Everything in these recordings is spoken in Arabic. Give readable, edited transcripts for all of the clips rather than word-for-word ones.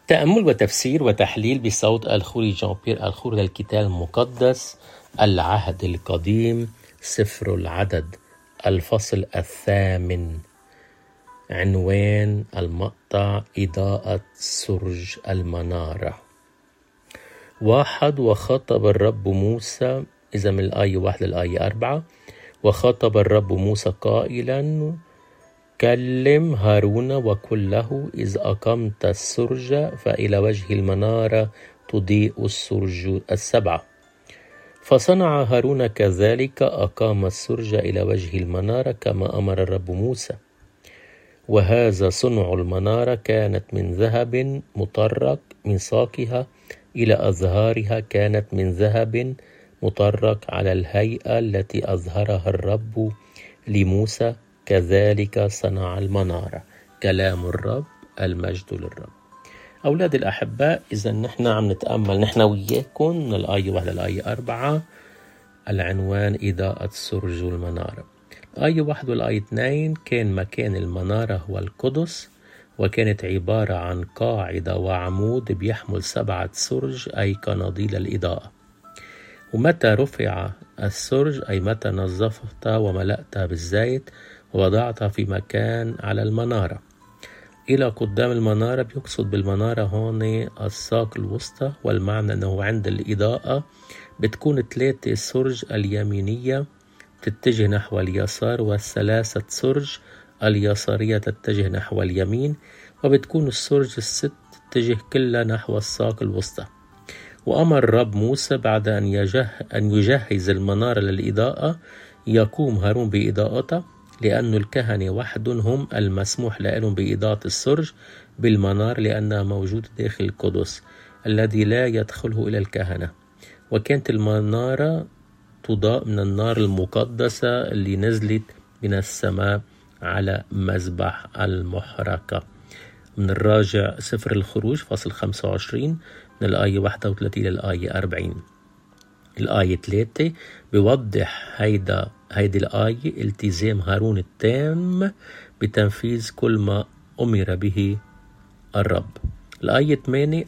تأمل وتفسير وتحليل بصوت الخوري جان بيير الخور للكتاب المقدس العهد القديم سفر العدد الفصل 8. عنوان المقطع إضاءة سرج المنارة. 1. وخاطب الرب موسى، إذا من الآية 1 للآية 4. وخاطب الرب موسى قائلا: كلم هارون وقل له: إذ أقمت السرج فإلى وجه المنارة تضيء السرج 7. فصنع هارون كذلك، أقام السرج إلى وجه المنارة كما أمر الرب موسى. وهذا صنع المنارة، كانت من ذهب مطرق من ساقها إلى أزهارها، كانت من ذهب مطرق على الهيئة التي أظهرها الرب لموسى، كذلك صنع المنارة. كلام الرب، المجد للرب. أولاد الأحباء، إذا نحن عم نتأمل نحن وياكم من الآية 1 للآية 4 العنوان إضاءة سرج المنارة. الآية 1 والآية 2 كان مكان المنارة هو القدس، وكانت عبارة عن قاعدة وعمود بيحمل 7 سرج أي قناديل الإضاءة. ومتى رفع السرج أي متى نظفتها وملأتها بالزيت ووضعتها في مكان على المنارة إلى قدام المنارة. بيقصد بالمنارة هون الساق الوسطى، والمعنى أنه عند الإضاءة بتكون 3 سرج اليمينية تتجه نحو اليسار، والثلاثة سرج اليسارية تتجه نحو اليمين، وبتكون السرج 6 تتجه كلها نحو الساق الوسطى. وأمر الرب موسى بعد أن يجهز المنارة للإضاءة يقوم هارون بإضاءتها، لأن الكهنة وحدهم هم المسموح لهم بإضاءة السرج بالمنار، لأنها موجودة داخل القدس الذي لا يدخله إلى الكهنة. وكانت المنارة تضاء من النار المقدسة اللي نزلت من السماء على مذبح المحرقة. من الراجع سفر الخروج فصل 25 من الآية 31 للآية 40. الآية 3 بيوضح هيدي الآية التزام هارون التام بتنفيذ كل ما أمر به الرب. الآية 8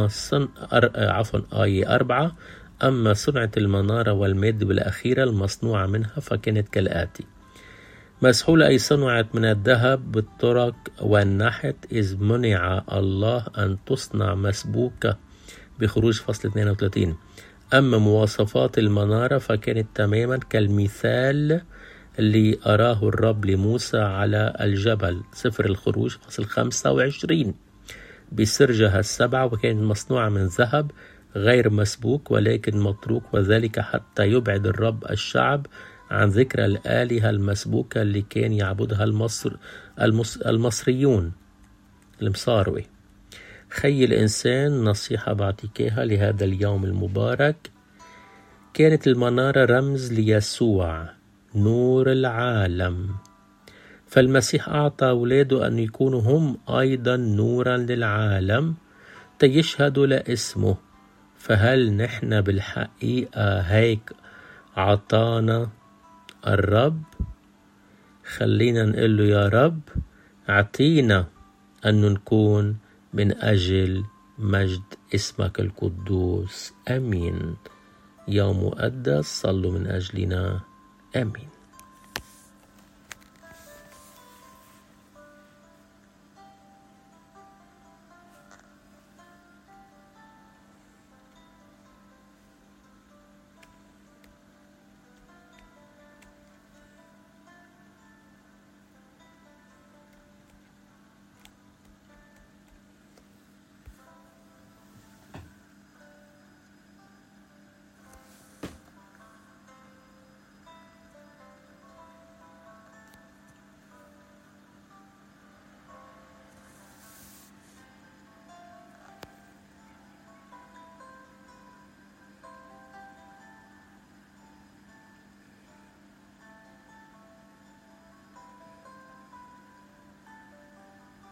آية 4 أما صنعة المنارة والمادة بالأخيرة المصنوعة منها فكانت كالآتي: مسحولة أي صنعت من الذهب بالطرق والنحت، إذ منع الله أن تصنع مسبوكة بخروج فصل 32. أما مواصفات المنارة فكانت تماما كالمثال اللي أراه الرب لموسى على الجبل، سفر الخروج فصل 25، بسرجها 7، وكانت مصنوعة من ذهب غير مسبوك ولكن متروك، وذلك حتى يبعد الرب الشعب عن ذكر الآلهة المسبوكة اللي كان يعبدها المصريون المصاروي. خي الإنسان، نصيحة بعطيكيها لهذا اليوم المبارك. كانت المنارة رمز ليسوع نور العالم، فالمسيح أعطى أولاده أن يكونوا هم أيضا نورا للعالم تيشهدوا لاسمه. فهل نحن بالحقيقة هيك عطانا الرب؟ خلينا نقول له: يا رب اعطينا أن نكون من أجل مجد اسمك القدوس. أمين. يوم مقدس، صلوا من أجلنا. أمين.